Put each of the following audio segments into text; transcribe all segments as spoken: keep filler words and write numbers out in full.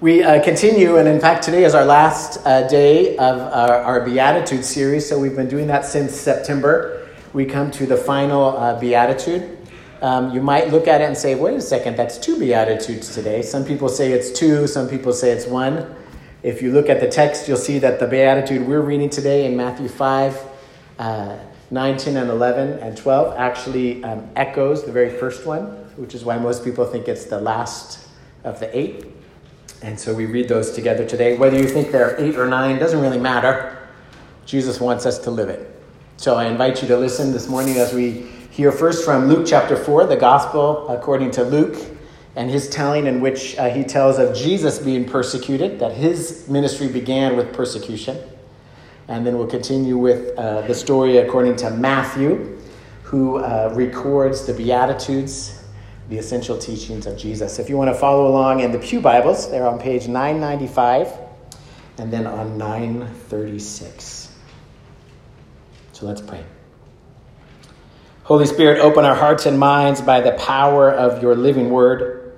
We uh, continue, and in fact, today is our last uh, day of our, our Beatitude series. So we've been doing that since September. We come to the final uh, Beatitude. Um, you might look at it and say, wait a second, that's two Beatitudes today. Some people say it's two, some people say it's one. If you look at the text, you'll see that the Beatitude we're reading today in Matthew five, uh, nine, ten, and eleven, and twelve actually um, echoes the very first one, which is why most people think it's the last of the eight. And so we read those together today. Whether you think they're eight or nine, doesn't really matter. Jesus wants us to live it. So I invite you to listen this morning as we hear first from Luke chapter four, the gospel according to Luke, and his telling in which uh, he tells of Jesus being persecuted, that his ministry began with persecution. And then we'll continue with uh, the story according to Matthew, who uh, records the Beatitudes, the essential teachings of Jesus. If you want to follow along in the Pew Bibles, they're on page nine ninety-five and then on nine thirty-six. So let's pray. Holy Spirit, open our hearts and minds by the power of your living word,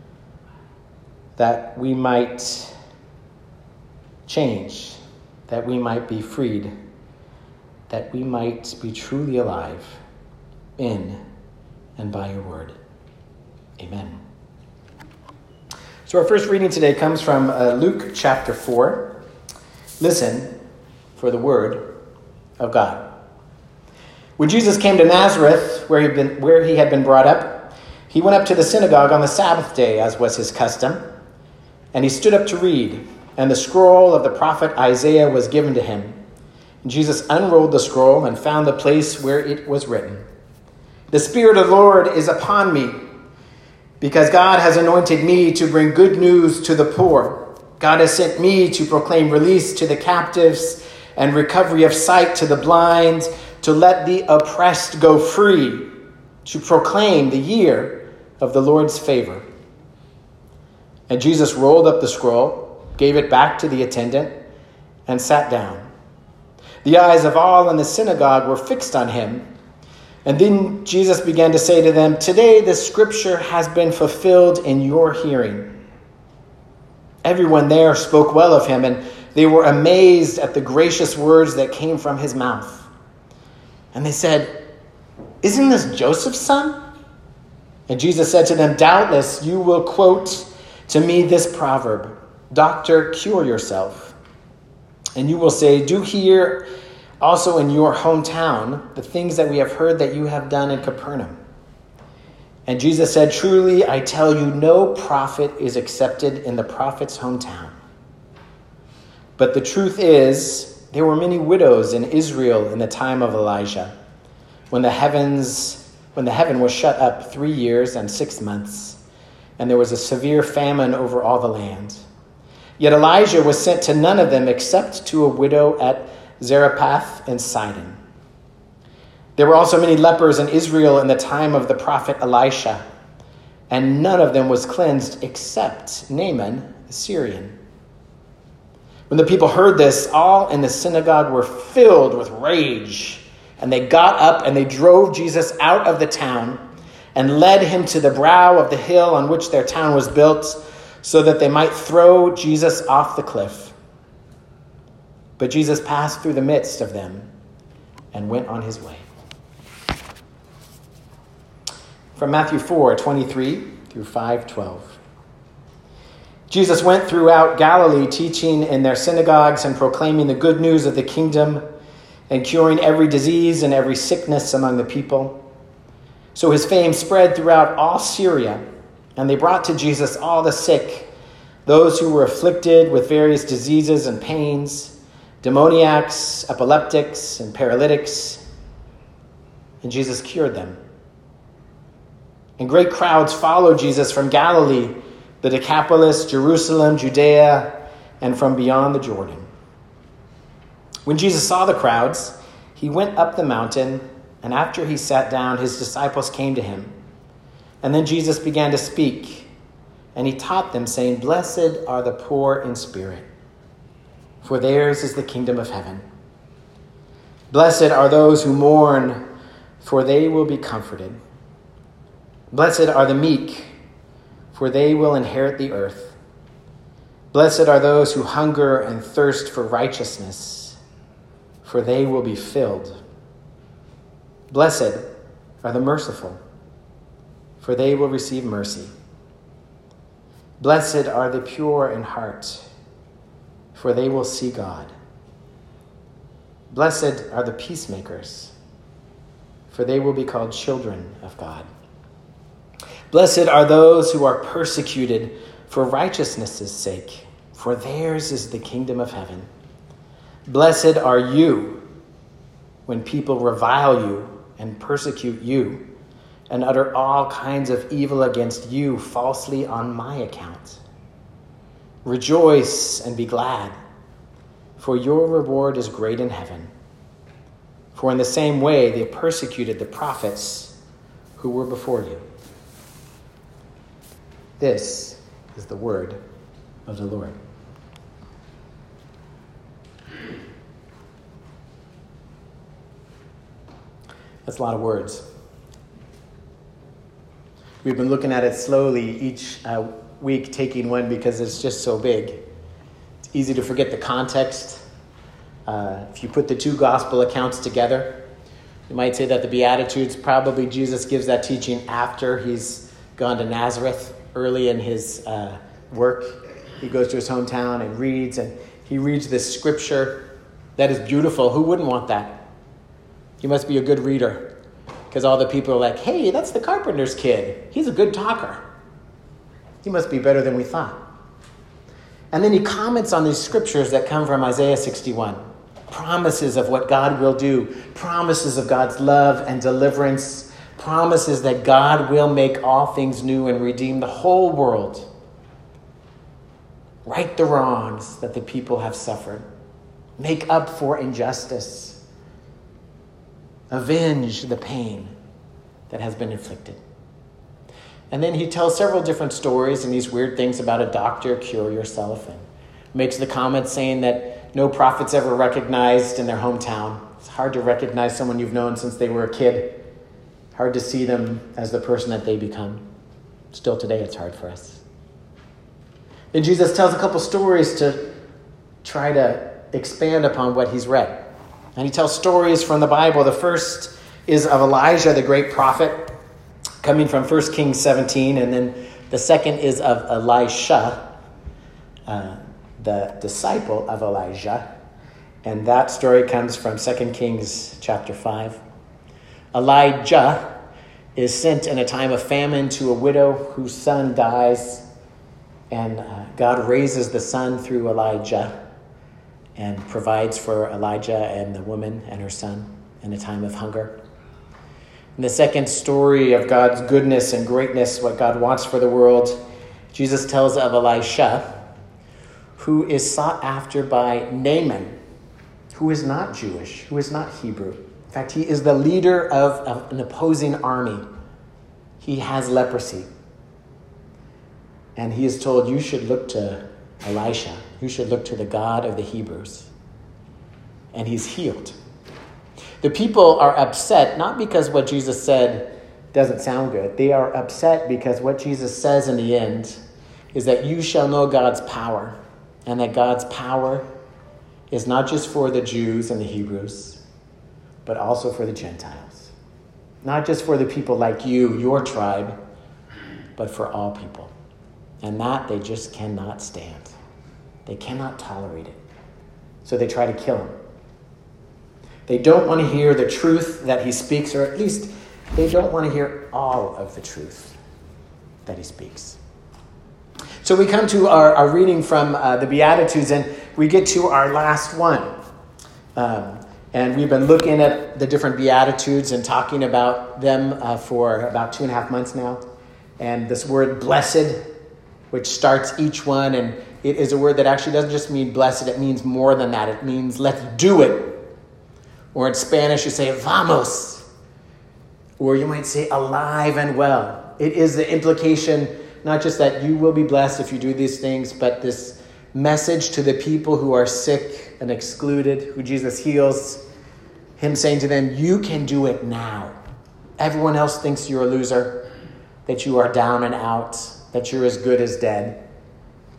that we might change, that we might be freed, that we might be truly alive in and by your word. Amen. So our first reading today comes from uh, Luke chapter four. Listen for the word of God. When Jesus came to Nazareth, where he'd been, where he had been brought up, he went up to the synagogue on the Sabbath day, as was his custom, and he stood up to read, and the scroll of the prophet Isaiah was given to him. And Jesus unrolled the scroll and found the place where it was written, "The Spirit of the Lord is upon me, because God has anointed me to bring good news to the poor. God has sent me to proclaim release to the captives and recovery of sight to the blind, to let the oppressed go free, to proclaim the year of the Lord's favor." And Jesus rolled up the scroll, gave it back to the attendant, and sat down. The eyes of all in the synagogue were fixed on him. And then Jesus began to say to them, "Today this scripture has been fulfilled in your hearing." Everyone there spoke well of him, and they were amazed at the gracious words that came from his mouth. And they said, "Isn't this Joseph's son?" And Jesus said to them, "Doubtless you will quote to me this proverb, 'Doctor, cure yourself.' And you will say, 'Do here also in your hometown the things that we have heard that you have done in Capernaum.' And Jesus said, 'Truly, I tell you, no prophet is accepted in the prophet's hometown. But the truth is, there were many widows in Israel in the time of Elijah, when the heavens, when the heaven was shut up three years and six months, and there was a severe famine over all the land. Yet Elijah was sent to none of them except to a widow at Zarephath in Sidon. There were also many lepers in Israel in the time of the prophet Elisha, and none of them was cleansed except Naaman the Syrian." When the people heard this, all in the synagogue were filled with rage, and they got up and they drove Jesus out of the town and led him to the brow of the hill on which their town was built, so that they might throw Jesus off the cliff. But Jesus passed through the midst of them and went on his way. From Matthew four, twenty-three through five, twelve. Jesus went throughout Galilee, teaching in their synagogues and proclaiming the good news of the kingdom and curing every disease and every sickness among the people. So his fame spread throughout all Syria, and they brought to Jesus all the sick, those who were afflicted with various diseases and pains, demoniacs, epileptics, and paralytics, and Jesus cured them. And great crowds followed Jesus from Galilee, the Decapolis, Jerusalem, Judea, and from beyond the Jordan. When Jesus saw the crowds, he went up the mountain, and after he sat down, his disciples came to him. And then Jesus began to speak, and he taught them, saying, "Blessed are the poor in spirit, for theirs is the kingdom of heaven. Blessed are those who mourn, for they will be comforted. Blessed are the meek, for they will inherit the earth. Blessed are those who hunger and thirst for righteousness, for they will be filled. Blessed are the merciful, for they will receive mercy. Blessed are the pure in heart, for they will see God. Blessed are the peacemakers, for they will be called children of God. Blessed are those who are persecuted for righteousness' sake, for theirs is the kingdom of heaven. Blessed are you when people revile you and persecute you and utter all kinds of evil against you falsely on my account. Rejoice and be glad, for your reward is great in heaven. For in the same way they persecuted the prophets who were before you. This is the word of the Lord. That's a lot of words. We've been looking at it slowly each uh, week, taking one because it's just so big. It's easy to forget the context. Uh, if you put the two gospel accounts together, you might say that the Beatitudes, probably Jesus gives that teaching after he's gone to Nazareth, early in his uh, work. He goes to his hometown and reads, and he reads this scripture that is beautiful. Who wouldn't want that? You must be a good reader. Because all the people are like, hey, that's the carpenter's kid. He's a good talker. He must be better than we thought. And then he comments on these scriptures that come from Isaiah sixty-one. Promises of what God will do. Promises of God's love and deliverance. Promises that God will make all things new and redeem the whole world. Right the wrongs that the people have suffered. Make up for injustice. Avenge the pain that has been inflicted. And then he tells several different stories and these weird things about a doctor, cure yourself, and makes the comment saying that no prophet's ever recognized in their hometown. It's hard to recognize someone you've known since they were a kid. Hard to see them as the person that they become. Still today, it's hard for us. Then Jesus tells a couple stories to try to expand upon what he's read. And he tells stories from the Bible. The first is of Elijah, the great prophet, coming from First Kings seventeen. And then the second is of Elisha, uh, the disciple of Elijah. And that story comes from Second Kings chapter five. Elijah is sent in a time of famine to a widow whose son dies. And uh, God raises the son through Elijah and provides for Elijah and the woman and her son in a time of hunger. In the second story of God's goodness and greatness, what God wants for the world, Jesus tells of Elisha, who is sought after by Naaman, who is not Jewish, who is not Hebrew. In fact, he is the leader of, of an opposing army. He has leprosy. And he is told, you should look to Elisha. You should look to the God of the Hebrews. And he's healed. The people are upset, not because what Jesus said doesn't sound good. They are upset because what Jesus says in the end is that you shall know God's power. And that God's power is not just for the Jews and the Hebrews, but also for the Gentiles. Not just for the people like you, your tribe, but for all people. And that they just cannot stand. They cannot tolerate it. So they try to kill him. They don't want to hear the truth that he speaks, or at least they don't want to hear all of the truth that he speaks. So we come to our, our reading from uh, the Beatitudes, and we get to our last one. Um, and we've been looking at the different Beatitudes and talking about them uh, for about two and a half months now. And this word blessed, which starts each one, and it is a word that actually doesn't just mean blessed, it means more than that. It means let's do it. Or in Spanish, you say vamos. Or you might say alive and well. It is the implication, not just that you will be blessed if you do these things, but this message to the people who are sick and excluded, who Jesus heals, him saying to them, you can do it now. Everyone else thinks you're a loser, that you are down and out, that you're as good as dead.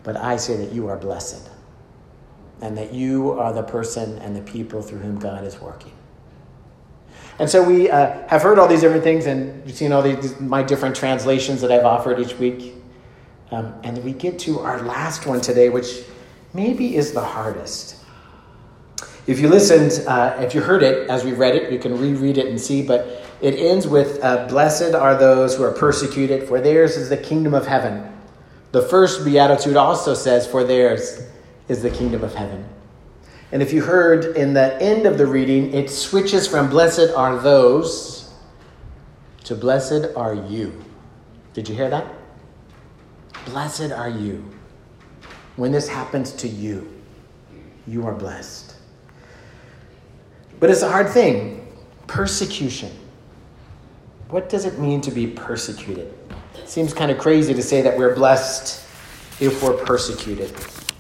but I say that you are blessed, and that you are the person and the people through whom God is working. And so we uh, have heard all these different things, and you've seen all these my different translations that I've offered each week. Um, and we get to our last one today, which maybe is the hardest. If you listened, uh, if you heard it as we read it, you can reread it and see, but it ends with, uh, blessed are those who are persecuted, for theirs is the kingdom of heaven. The first beatitude also says, for theirs is the kingdom of heaven. And if you heard in the end of the reading, it switches from blessed are those to blessed are you. Did you hear that? Blessed are you. When this happens to you, you are blessed. But it's a hard thing. Persecution. What does it mean to be persecuted? It seems kind of crazy to say that we're blessed if we're persecuted.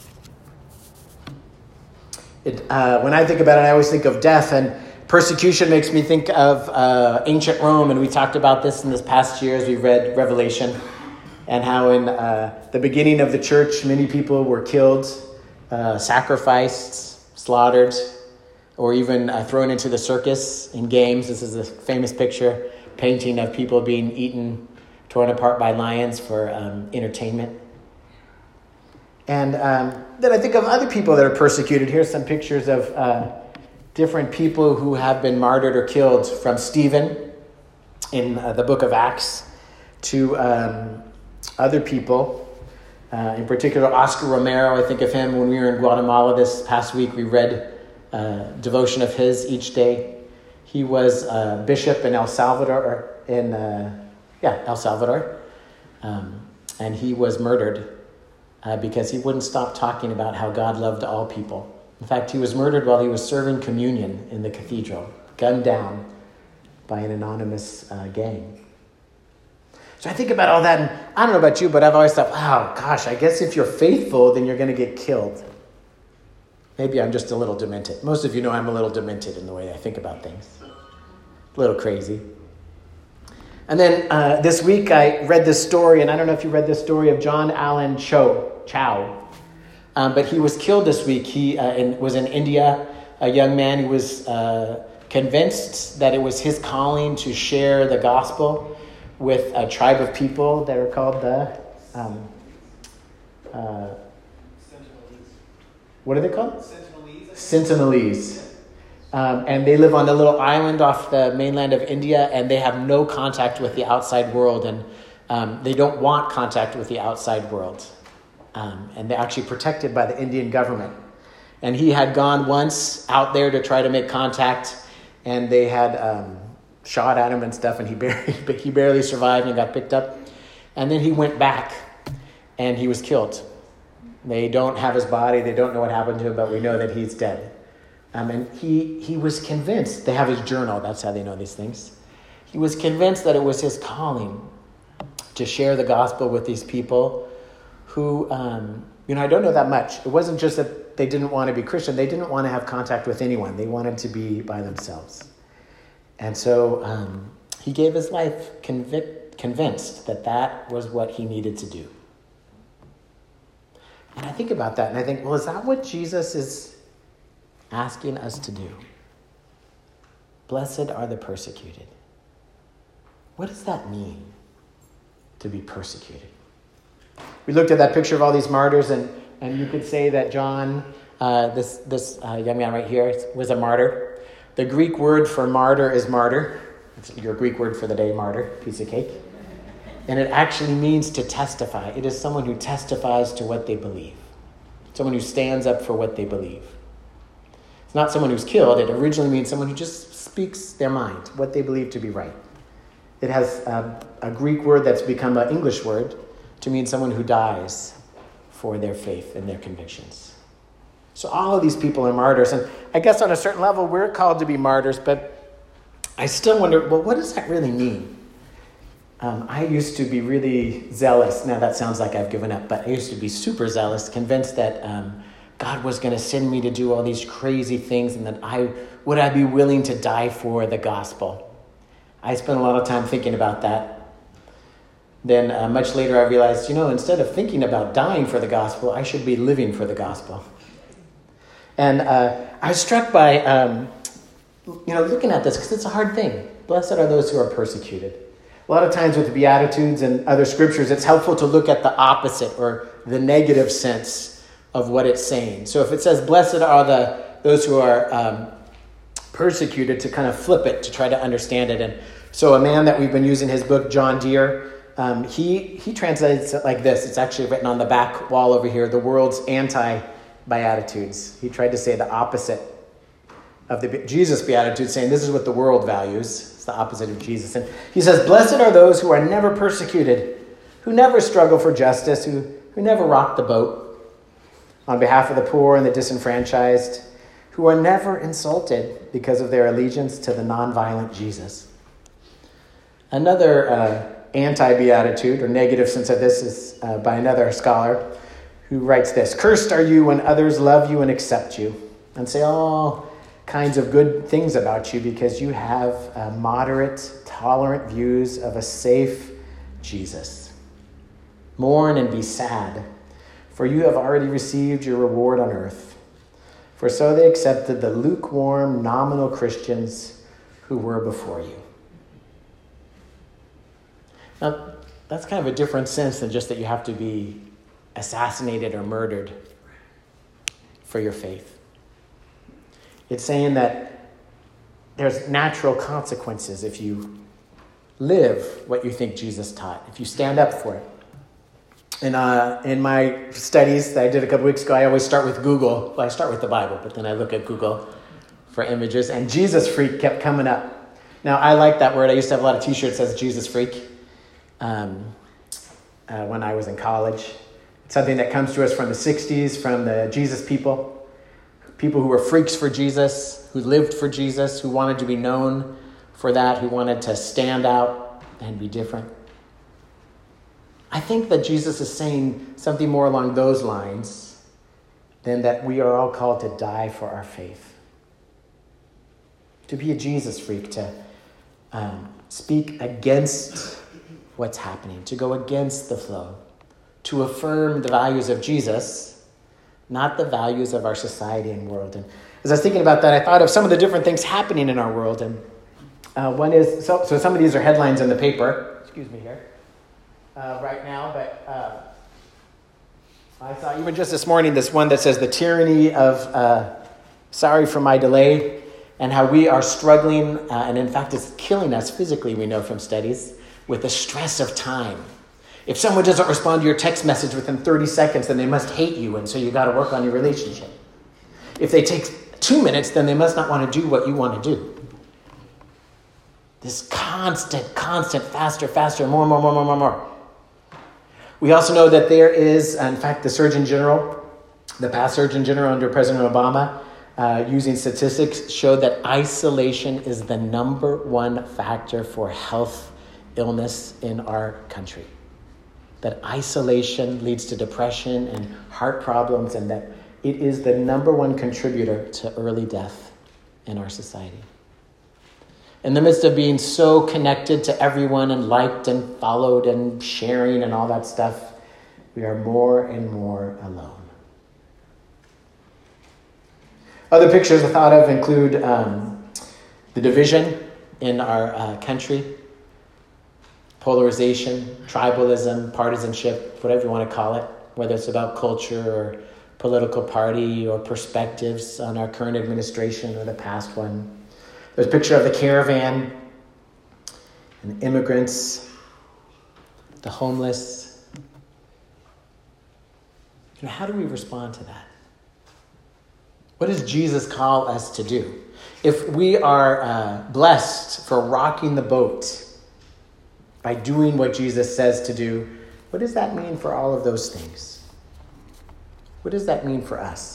It, uh, when I think about it, I always think of death, and persecution makes me think of uh, ancient Rome, and we talked about this in this past year as we read Revelation, and how in uh, the beginning of the church, many people were killed, uh, sacrificed, slaughtered, or even uh, thrown into the circus in games. This is a famous picture, painting of people being eaten, torn apart by lions for um, entertainment. And um, then I think of other people that are persecuted. Here's some pictures of uh, different people who have been martyred or killed, from Stephen in uh, the book of Acts to um, other people. Uh, in particular, Oscar Romero, I think of him when we were in Guatemala this past week. We read uh, devotion of his each day. He was a bishop in El Salvador, in uh, yeah, El Salvador, um, and he was murdered Uh, because he wouldn't stop talking about how God loved all people. In fact, he was murdered while he was serving communion in the cathedral, gunned down by an anonymous uh, gang. So I think about all that, and I don't know about you, but I've always thought, wow, gosh, I guess if you're faithful, then you're going to get killed. Maybe I'm just a little demented. Most of you know I'm a little demented in the way I think about things. A little crazy. And then uh, this week I read this story, and I don't know if you read this story of John Allen Cho, Chow, um, but he was killed this week. He uh, in, was in India, a young man who was uh, convinced that it was his calling to share the gospel with a tribe of people that are called the, um, uh, what are they called? Sentinelese. Sentinelese. Um, and they live on a little island off the mainland of India, and they have no contact with the outside world, and um, they don't want contact with the outside world. Um, and they're actually protected by the Indian government. And he had gone once out there to try to make contact, and they had um, shot at him and stuff, and he barely, he barely survived and got picked up. And then he went back, and he was killed. They don't have his body. They don't know what happened to him, but we know that he's dead. Um, and he, he was convinced, they have his journal, that's how they know these things. He was convinced that it was his calling to share the gospel with these people who, um, you know, I don't know that much. It wasn't just that they didn't want to be Christian. They didn't want to have contact with anyone. They wanted to be by themselves. And so um, he gave his life convic- convinced that that was what he needed to do. And I think about that, and I think, well, is that what Jesus is asking us to do? Blessed are the persecuted. What does that mean, to be persecuted? We looked at that picture of all these martyrs, and, and you could say that John, uh, this, this uh, young man right here, was a martyr. The Greek word for martyr is martyr. It's your Greek word for the day, martyr, piece of cake. And it actually means to testify. It is someone who testifies to what they believe. Someone who stands up for what they believe. It's not someone who's killed. It originally means someone who just speaks their mind, what they believe to be right. It has a, a Greek word that's become an English word to mean someone who dies for their faith and their convictions. So all of these people are martyrs. And I guess on a certain level, we're called to be martyrs, but I still wonder, well, what does that really mean? Um, I used to be really zealous. Now that sounds like I've given up, but I used to be super zealous, convinced that um, God was going to send me to do all these crazy things, and that I would I be willing to die for the gospel. I spent a lot of time thinking about that. then uh, much later I realized, you know, instead of thinking about dying for the gospel, I should be living for the gospel. And uh, I was struck by, um, you know, looking at this, because it's a hard thing. Blessed are those who are persecuted. A lot of times with the Beatitudes and other scriptures, it's helpful to look at the opposite or the negative sense of what it's saying. So if it says, blessed are the those who are um, persecuted, to kind of flip it, to try to understand it. And so a man that we've been using his book, John Deere, um, he, he translates it like this. It's actually written on the back wall over here, the world's anti-Beatitudes. He tried to say the opposite of the Jesus Beatitudes, saying this is what the world values. It's the opposite of Jesus. And he says, blessed are those who are never persecuted, who never struggle for justice, who, who never rock the boat on behalf of the poor and the disenfranchised, who are never insulted because of their allegiance to the nonviolent Jesus. Another uh, anti-beatitude, or negative sense of this, is uh, by another scholar who writes this: cursed are you when others love you and accept you, and say all kinds of good things about you because you have uh, moderate, tolerant views of a safe Jesus. Mourn and be sad, for you have already received your reward on earth. For so they accepted the lukewarm, nominal Christians who were before you. Now, that's kind of a different sense than just that you have to be assassinated or murdered for your faith. It's saying that there's natural consequences if you live what you think Jesus taught, if you stand up for it. And uh, in my studies that I did a couple weeks ago, I always start with Google. Well, I start with the Bible, but then I look at Google for images. And Jesus freak kept coming up. Now, I like that word. I used to have a lot of t-shirts that says Jesus freak um, uh, when I was in college. It's something that comes to us from the sixties, from the Jesus people. People who were freaks for Jesus, who lived for Jesus, who wanted to be known for that, who wanted to stand out and be different. I think that Jesus is saying something more along those lines than that we are all called to die for our faith. To be a Jesus freak, to um, speak against what's happening, to go against the flow, to affirm the values of Jesus, not the values of our society and world. And as I was thinking about that, I thought of some of the different things happening in our world. And uh, one is, so, so some of these are headlines in the paper. Excuse me here. Uh, right now, but uh, I saw even just this morning this one that says the tyranny of uh, sorry for my delay, and how we are struggling, uh, and in fact it's killing us physically, we know from studies, with the stress of time. If someone doesn't respond to your text message within thirty seconds, then they must hate you, and so you got to work on your relationship. If they take two minutes, then they must not want to do what you want to do. This constant, constant, faster, faster, more, more, more, more, more, more. We also know that there is, in fact, the Surgeon General, the past Surgeon General under President Obama, uh, using statistics, showed that isolation is the number one factor for health illness in our country. That isolation leads to depression and heart problems, and that it is the number one contributor to early death in our society. In the midst of being so connected to everyone and liked and followed and sharing and all that stuff, we are more and more alone. Other pictures I thought of include um, the division in our uh, country, polarization, tribalism, partisanship, whatever you want to call it, whether it's about culture or political party or perspectives on our current administration or the past one. There's a picture of the caravan and immigrants, the homeless. You know, how do we respond to that? What does Jesus call us to do? If we are uh, blessed for rocking the boat by doing what Jesus says to do, what does that mean for all of those things? What does that mean for us?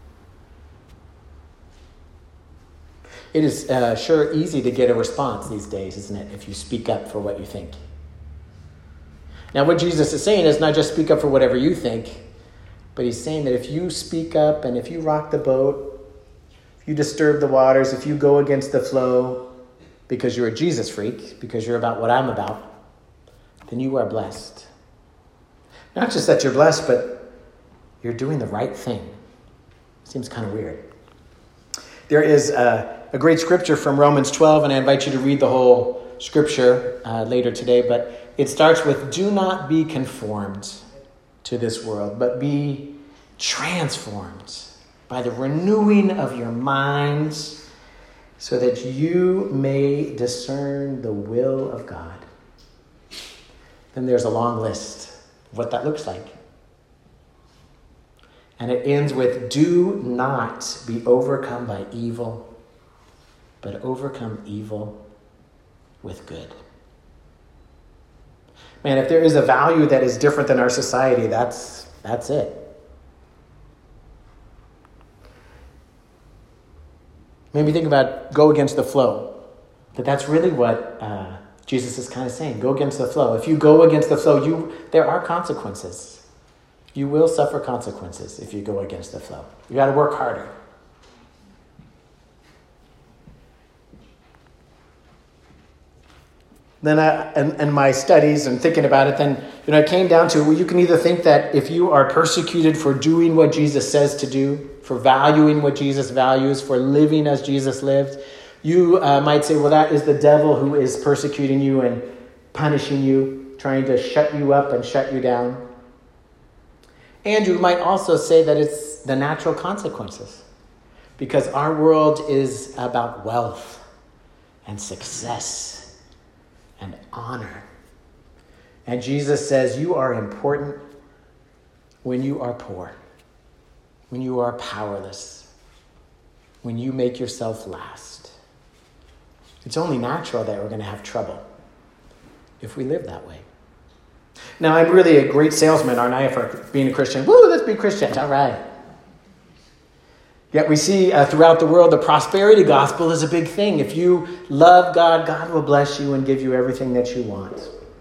It is uh, sure easy to get a response these days, isn't it, if you speak up for what you think. Now, what Jesus is saying is not just speak up for whatever you think, but he's saying that if you speak up and if you rock the boat, if you disturb the waters, if you go against the flow because you're a Jesus freak, because you're about what I'm about, then you are blessed. Not just that you're blessed, but you're doing the right thing. Seems kind of weird. There is a, a great scripture from Romans twelve, and I invite you to read the whole scripture uh, later today, but it starts with, do not be conformed to this world, but be transformed by the renewing of your minds, so that you may discern the will of God. Then there's a long list of what that looks like. And it ends with, do not be overcome by evil, but overcome evil with good. Man, if there is a value that is different than our society, that's that's it. Maybe think about go against the flow. But that's really what uh, Jesus is kind of saying. Go against the flow. If you go against the flow, you there are consequences. You will suffer consequences if you go against the flow. You got to work harder. Then I, and, and my studies and thinking about it, then you know, it came down to, well, you can either think that if you are persecuted for doing what Jesus says to do, for valuing what Jesus values, for living as Jesus lived, you uh, might say, well, that is the devil who is persecuting you and punishing you, trying to shut you up and shut you down. And you might also say that it's the natural consequences, because our world is about wealth and success and honor. And Jesus says you are important when you are poor, when you are powerless, when you make yourself last. It's only natural that we're going to have trouble if we live that way. Now, I'm really a great salesman, aren't I, for being a Christian? Woo, let's be Christians. All right. Yet we see uh, throughout the world, the prosperity gospel is a big thing. If you love God, God will bless you and give you everything that you want.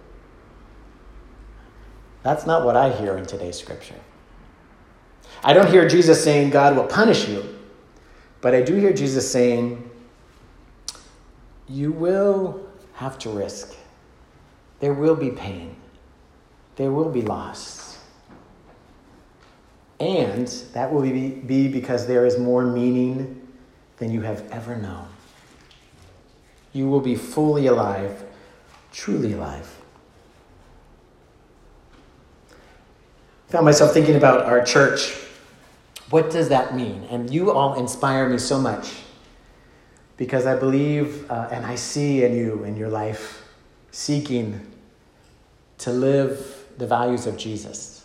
That's not what I hear in today's scripture. I don't hear Jesus saying God will punish you, but I do hear Jesus saying you will have to risk. There will be pain. There will be loss. And that will be, be because there is more meaning than you have ever known. You will be fully alive, truly alive. I found myself thinking about our church. What does that mean? And you all inspire me so much, because I believe uh, and I see in you, in your life, seeking to live the values of Jesus.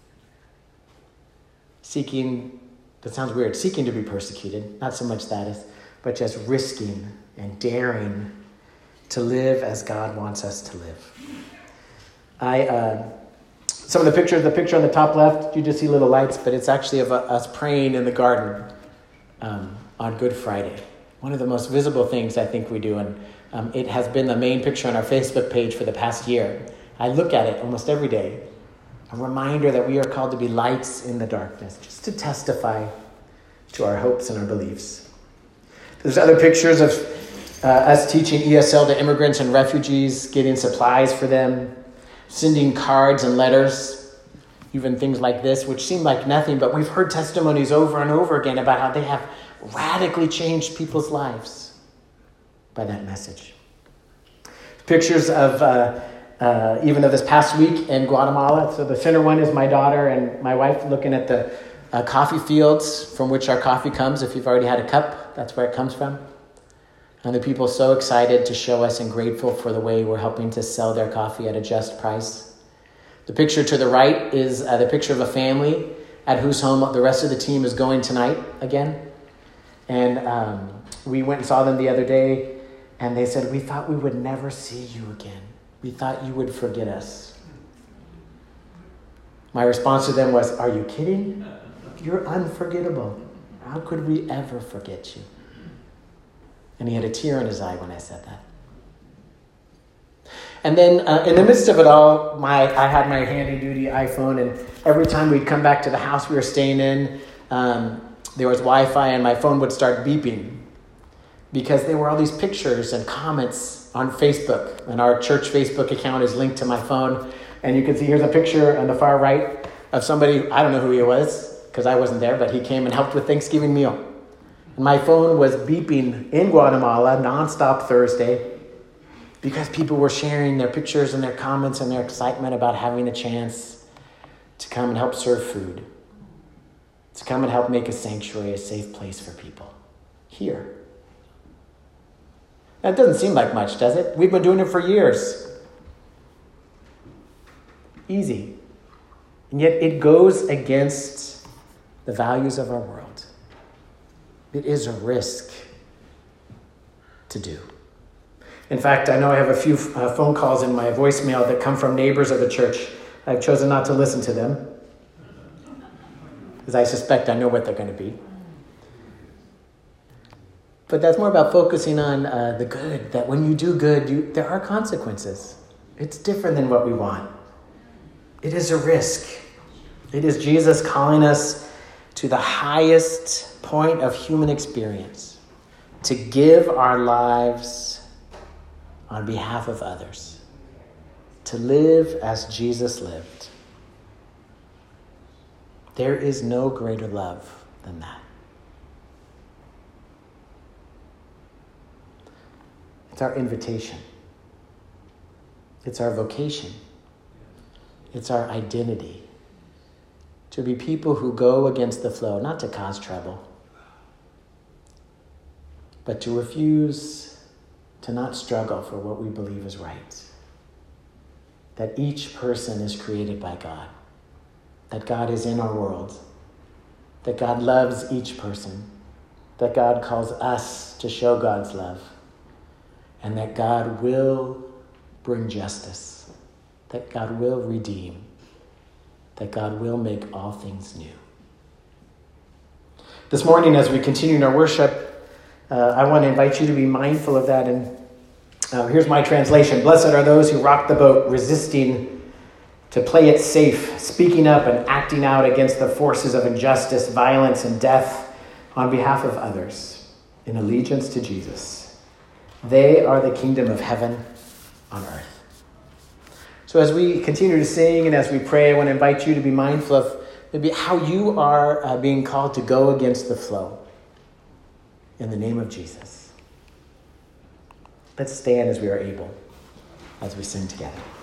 Seeking, that sounds weird, seeking to be persecuted, not so much that, is, but just risking and daring to live as God wants us to live. I, uh, some of the pictures, the picture on the top left, you just see little lights, but it's actually of us praying in the garden um, on Good Friday. One of the most visible things I think we do, and um, it has been the main picture on our Facebook page for the past year. I look at it almost every day. A reminder that we are called to be lights in the darkness, just to testify to our hopes and our beliefs. There's other pictures of uh, us teaching E S L to immigrants and refugees, getting supplies for them, sending cards and letters, even things like this, which seem like nothing, but we've heard testimonies over and over again about how they have radically changed people's lives by that message. Pictures of uh, Uh, even of this past week in Guatemala. So the center one is my daughter and my wife looking at the uh, coffee fields from which our coffee comes. If you've already had a cup, that's where it comes from. And the people so excited to show us and grateful for the way we're helping to sell their coffee at a just price. The picture to the right is uh, the picture of a family at whose home the rest of the team is going tonight again. And um, we went and saw them the other day, and they said, we thought we would never see you again. We thought you would forget us. My response to them was, are you kidding? You're unforgettable. How could we ever forget you? And he had a tear in his eye when I said that. And then uh, in the midst of it all, my I had my handy-duty iPhone, and every time we'd come back to the house we were staying in, um, there was Wi-Fi, and my phone would start beeping because there were all these pictures and comments on Facebook, and our church Facebook account is linked to my phone. And you can see here's a picture on the far right of somebody, I don't know who he was, because I wasn't there, but he came and helped with Thanksgiving meal. And my phone was beeping in Guatemala nonstop Thursday because people were sharing their pictures and their comments and their excitement about having a chance to come and help serve food, to come and help make a sanctuary a safe place for people here. That doesn't seem like much, does it? We've been doing it for years. Easy. And yet it goes against the values of our world. It is a risk to do. In fact, I know I have a few uh, phone calls in my voicemail that come from neighbors of the church. I've chosen not to listen to them because I suspect I know what they're going to be. But that's more about focusing on uh, the good, that when you do good, you, there are consequences. It's different than what we want. It is a risk. It is Jesus calling us to the highest point of human experience, to give our lives on behalf of others, to live as Jesus lived. There is no greater love than that. It's our invitation. It's our vocation. It's our identity. To be people who go against the flow, not to cause trouble, but to refuse to not struggle for what we believe is right. That each person is created by God. That God is in our world. That God loves each person. That God calls us to show God's love. And that God will bring justice. That God will redeem. That God will make all things new. This morning, as we continue in our worship, uh, I want to invite you to be mindful of that. And uh, here's my translation. Blessed are those who rock the boat, resisting to play it safe, speaking up and acting out against the forces of injustice, violence, and death on behalf of others in allegiance to Jesus. They are the kingdom of heaven on earth. So as we continue to sing and as we pray, I want to invite you to be mindful of maybe how you are uh, being called to go against the flow in the name of Jesus. Let's stand as we are able, as we sing together.